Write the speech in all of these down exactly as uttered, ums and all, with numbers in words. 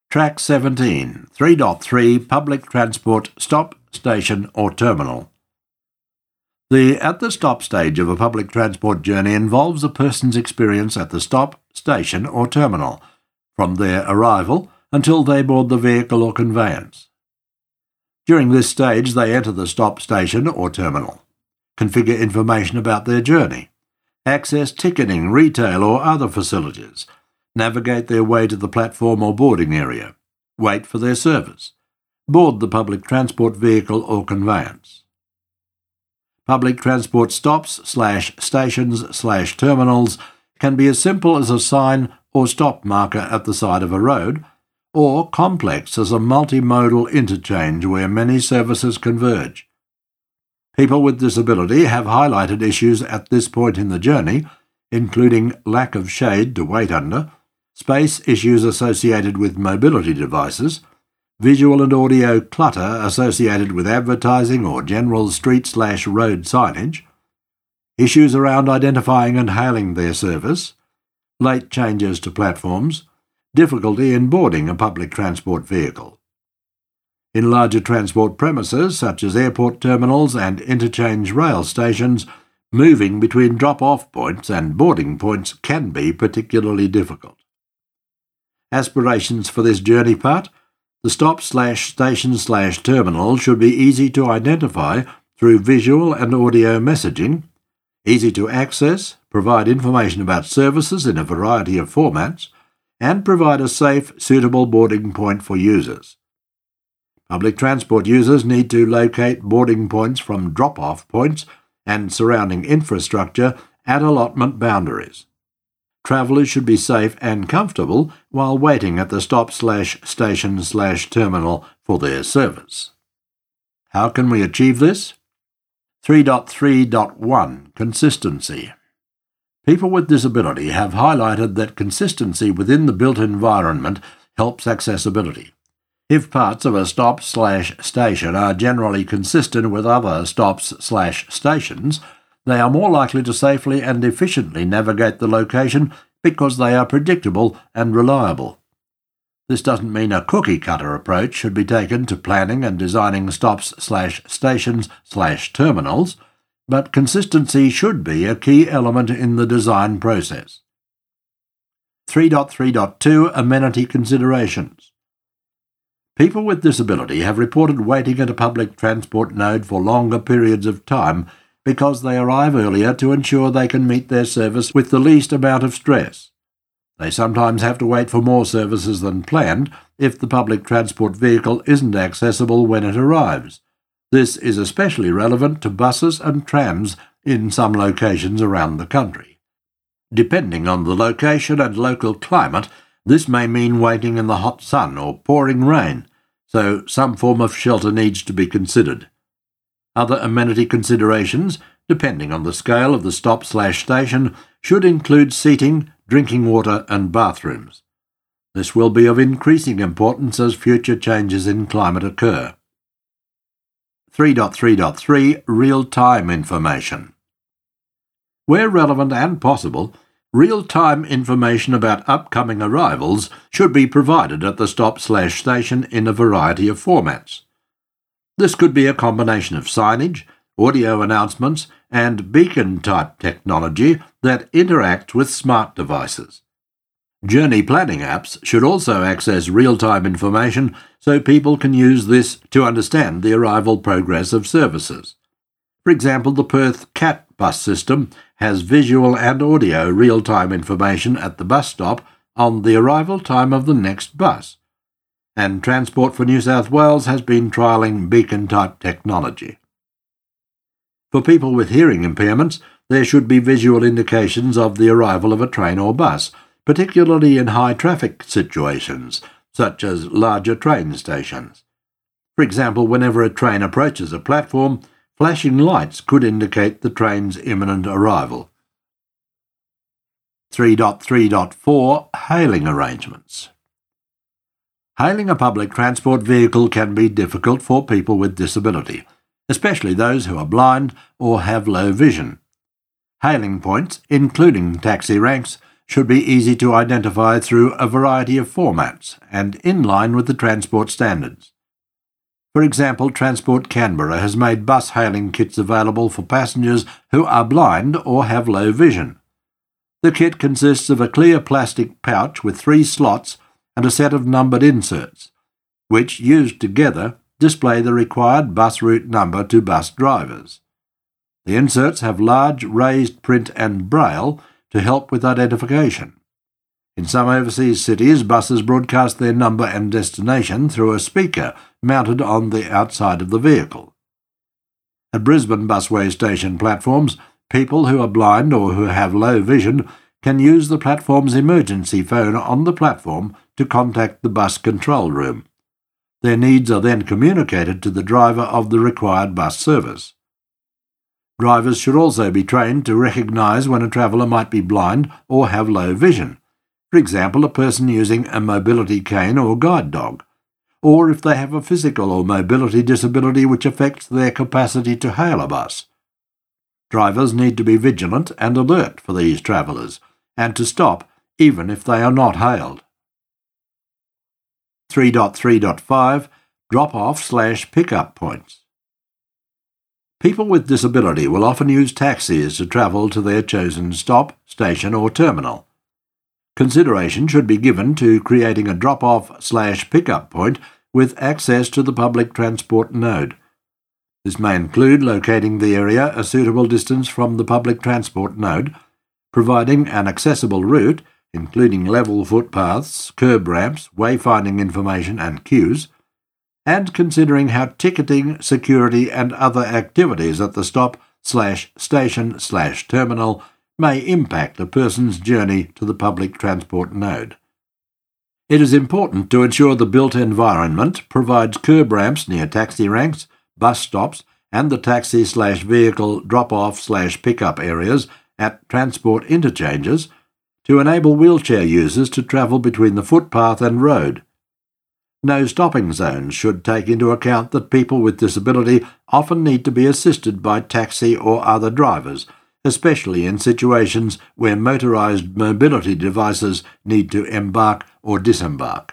Track seventeen, three point three Public Transport Stop, Station or Terminal. The at the stop stage of a public transport journey involves a person's experience at the stop, station or terminal, from their arrival until they board the vehicle or conveyance. During this stage they enter the stop, station or terminal, configure information about their journey, access ticketing, retail or other facilities, navigate their way to the platform or boarding area, wait for their service, board the public transport vehicle or conveyance. Public transport stops slash stations slash terminals can be as simple as a sign or stop marker at the side of a road, or complex as a multimodal interchange where many services converge. People with disability have highlighted issues at this point in the journey, including lack of shade to wait under, space issues associated with mobility devices, visual and audio clutter associated with advertising or general street-slash-road signage, issues around identifying and hailing their service, late changes to platforms, difficulty in boarding a public transport vehicle. In larger transport premises, such as airport terminals and interchange rail stations, moving between drop-off points and boarding points can be particularly difficult. Aspirations for this journey part: the stop slash station slash terminal should be easy to identify through visual and audio messaging, easy to access, provide information about services in a variety of formats, and provide a safe, suitable boarding point for users. Public transport users need to locate boarding points from drop-off points and surrounding infrastructure at allotment boundaries. Travellers should be safe and comfortable while waiting at the stop slash station slash terminal for their service. How can we achieve this? three point three point one Consistency. People with disability have highlighted that consistency within the built environment helps accessibility. If parts of a stop slash station are generally consistent with other stops slash stations, they are more likely to safely and efficiently navigate the location because they are predictable and reliable. This doesn't mean a cookie-cutter approach should be taken to planning and designing stops slash stations slash terminals, but consistency should be a key element in the design process. three point three point two Amenity Considerations. People with disability have reported waiting at a public transport node for longer periods of time because they arrive earlier to ensure they can meet their service with the least amount of stress. They sometimes have to wait for more services than planned if the public transport vehicle isn't accessible when it arrives. This is especially relevant to buses and trams in some locations around the country. Depending on the location and local climate, this may mean waiting in the hot sun or pouring rain, so some form of shelter needs to be considered. Other amenity considerations, depending on the scale of the stop slash station, should include seating, drinking water and bathrooms. This will be of increasing importance as future changes in climate occur. three point three point three Real-time information. Where relevant and possible, real-time information about upcoming arrivals should be provided at the stop slash station in a variety of formats. This could be a combination of signage, audio announcements, and beacon-type technology that interacts with smart devices. Journey planning apps should also access real-time information so people can use this to understand the arrival progress of services. For example, the Perth C A T bus system has visual and audio real-time information at the bus stop on the arrival time of the next bus, and Transport for New South Wales has been trialling beacon-type technology. For people with hearing impairments, there should be visual indications of the arrival of a train or bus, particularly in high-traffic situations, such as larger train stations. For example, whenever a train approaches a platform, flashing lights could indicate the train's imminent arrival. three point three point four Hailing arrangements. Hailing a public transport vehicle can be difficult for people with disability, especially those who are blind or have low vision. Hailing points, including taxi ranks, should be easy to identify through a variety of formats and in line with the transport standards. For example, Transport Canberra has made bus hailing kits available for passengers who are blind or have low vision. The kit consists of a clear plastic pouch with three slots and a set of numbered inserts, which, used together, display the required bus route number to bus drivers. The inserts have large raised print and braille to help with identification. In some overseas cities, buses broadcast their number and destination through a speaker mounted on the outside of the vehicle. At Brisbane busway station platforms, people who are blind or who have low vision can use the platform's emergency phone on the platform to contact the bus control room. Their needs are then communicated to the driver of the required bus service. Drivers should also be trained to recognise when a traveller might be blind or have low vision, for example, a person using a mobility cane or guide dog, or if they have a physical or mobility disability which affects their capacity to hail a bus. Drivers need to be vigilant and alert for these travellers, and to stop even if they are not hailed. three point three point five Drop-off slash pick-up points. People with disability will often use taxis to travel to their chosen stop, station or terminal. Consideration should be given to creating a drop-off slash pick-up point with access to the public transport node. This may include locating the area a suitable distance from the public transport node, providing an accessible route, including level footpaths, curb ramps, wayfinding information and queues, and considering how ticketing, security and other activities at the stop slash station slash terminal may impact a person's journey to the public transport node. It is important to ensure the built environment provides curb ramps near taxi ranks, bus stops and the taxi slash vehicle drop-off slash pick-up areas at transport interchanges to enable wheelchair users to travel between the footpath and road. No stopping zones should take into account that people with disability often need to be assisted by taxi or other drivers, especially in situations where motorised mobility devices need to embark or disembark.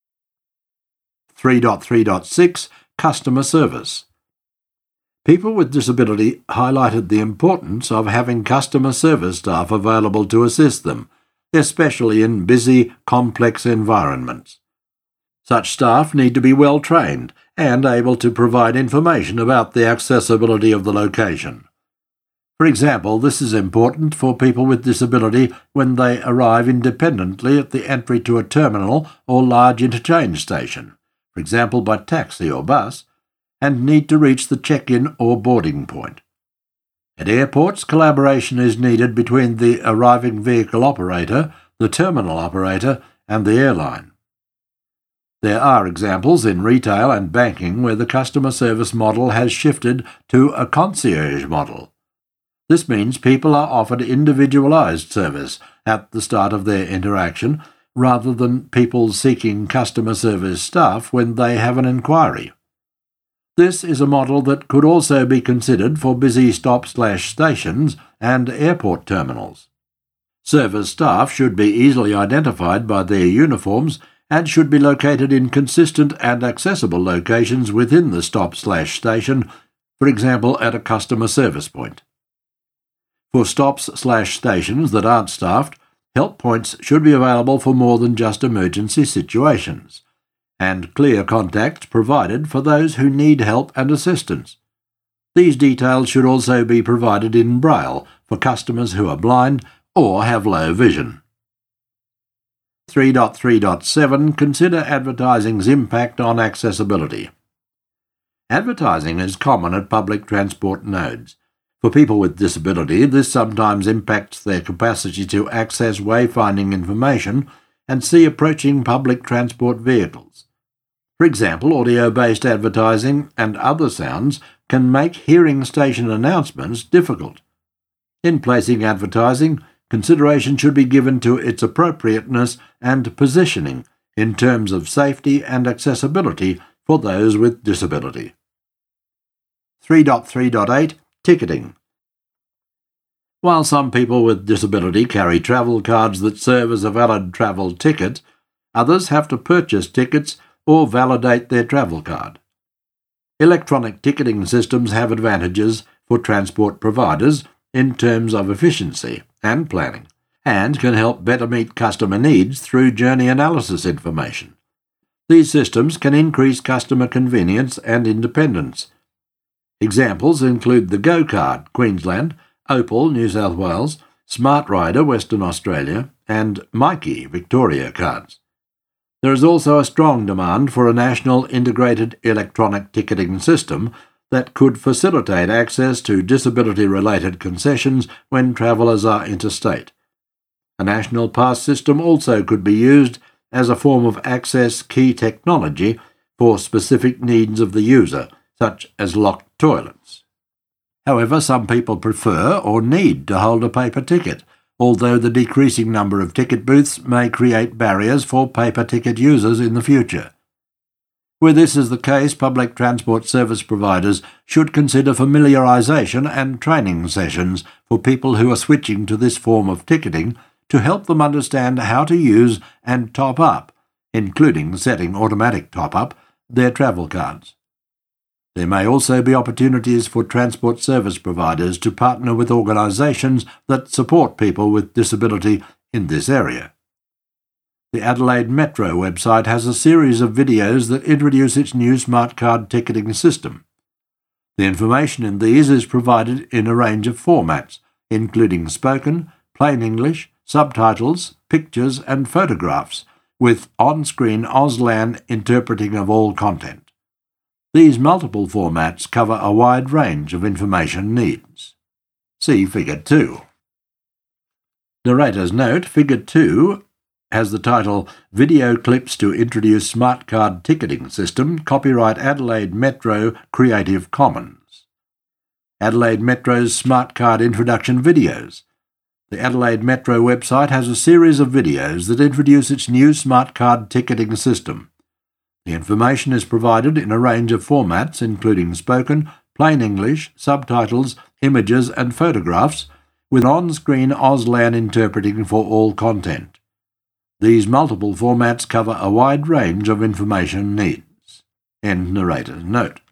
three point three point six Customer Service. People with disability highlighted the importance of having customer service staff available to assist them, especially in busy, complex environments. Such staff need to be well trained and able to provide information about the accessibility of the location. For example, this is important for people with disability when they arrive independently at the entry to a terminal or large interchange station, for example by taxi or bus, and need to reach the check-in or boarding point. At airports, collaboration is needed between the arriving vehicle operator, the terminal operator, and the airline. There are examples in retail and banking where the customer service model has shifted to a concierge model. This means people are offered individualised service at the start of their interaction, rather than people seeking customer service staff when they have an inquiry. This is a model that could also be considered for busy stop-slash-stations and airport terminals. Service staff should be easily identified by their uniforms and should be located in consistent and accessible locations within the stop-slash-station, for example at a customer service point. For stops-slash-stations that aren't staffed, help points should be available for more than just emergency situations, and clear contacts provided for those who need help and assistance. These details should also be provided in braille for customers who are blind or have low vision. three point three point seven Consider advertising's impact on accessibility. Advertising is common at public transport nodes. For people with disability, this sometimes impacts their capacity to access wayfinding information and see approaching public transport vehicles. For example, audio-based advertising and other sounds can make hearing station announcements difficult. In placing advertising, consideration should be given to its appropriateness and positioning in terms of safety and accessibility for those with disability. three point three point eight Ticketing. While some people with disability carry travel cards that serve as a valid travel ticket, others have to purchase tickets or validate their travel card. Electronic ticketing systems have advantages for transport providers in terms of efficiency and planning, and can help better meet customer needs through journey analysis information. These systems can increase customer convenience and independence. Examples include the Go Card, Queensland, Opal, New South Wales, Smart Rider, Western Australia, and Myki, Victoria cards. There is also a strong demand for a national integrated electronic ticketing system that could facilitate access to disability-related concessions when travellers are interstate. A national pass system also could be used as a form of access key technology for specific needs of the user, such as locked toilets. However, some people prefer or need to hold a paper ticket, although the decreasing number of ticket booths may create barriers for paper ticket users in the future. Where this is the case, public transport service providers should consider familiarisation and training sessions for people who are switching to this form of ticketing to help them understand how to use and top up, including setting automatic top-up, their travel cards. There may also be opportunities for transport service providers to partner with organisations that support people with disability in this area. The Adelaide Metro website has a series of videos that introduce its new smart card ticketing system. The information in these is provided in a range of formats, including spoken, plain English, subtitles, pictures and photographs, with on-screen Auslan interpreting of all content. These multiple formats cover a wide range of information needs. See Figure two. Narrator's note, Figure two has the title Video Clips to Introduce Smart Card Ticketing System, copyright Adelaide Metro Creative Commons. Adelaide Metro's Smart Card Introduction Videos. The Adelaide Metro website has a series of videos that introduce its new smart card ticketing system. The information is provided in a range of formats including spoken, plain English, subtitles, images and photographs, with on-screen Auslan interpreting for all content. These multiple formats cover a wide range of information needs. End narrator's note.